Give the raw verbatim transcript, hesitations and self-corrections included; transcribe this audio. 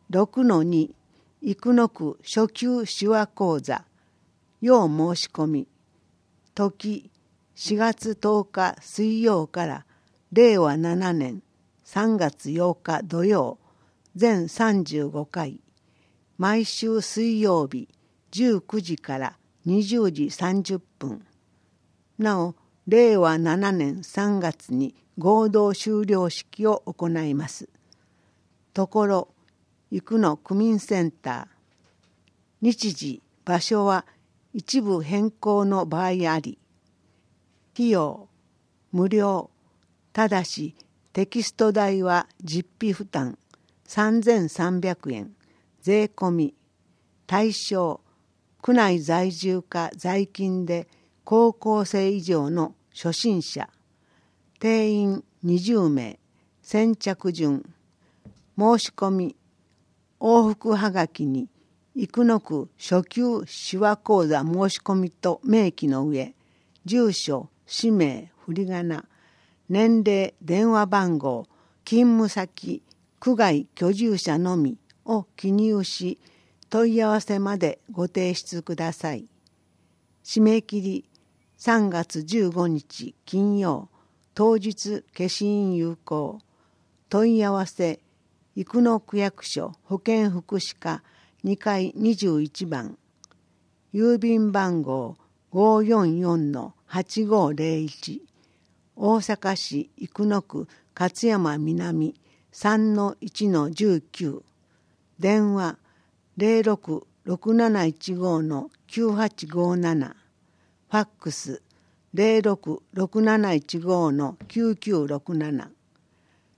ろくのに生野区初級手話講座要申し込み時しがつとおか水曜かられいわななねんさんがつようか土曜全さんじゅうごかい毎週水曜日じゅうくじからにじゅうじさんじゅっぷんなおれいわななねんさんがつに合同修了式を行います。ところ生野区民センター日時場所は一部変更の場合あり費用無料ただしテキスト代は実費負担さんぜんさんびゃくえん税込み対象区内在住か在勤で高校生以上の初心者定員にじゅうめい先着順申し込み往復はがきに生野区初級手話講座申し込みと明記の上住所氏名振り仮名年齢電話番号勤務先区外居住者のみを記入し問い合わせまでご提出ください。締め切りさんがつじゅうごにち金曜当日消印有効問い合わせ生野区役所保健福祉課にかいにじゅういちばん郵便番号 ごーよんよんのはちごーぜろいち 大阪市生野区勝山南 さんのいちのじゅうきゅう 電話 ゼロろくろくなないちごのきゅうはちごなな ファックス ゼロろくろくなないちごのきゅうきゅうろくなな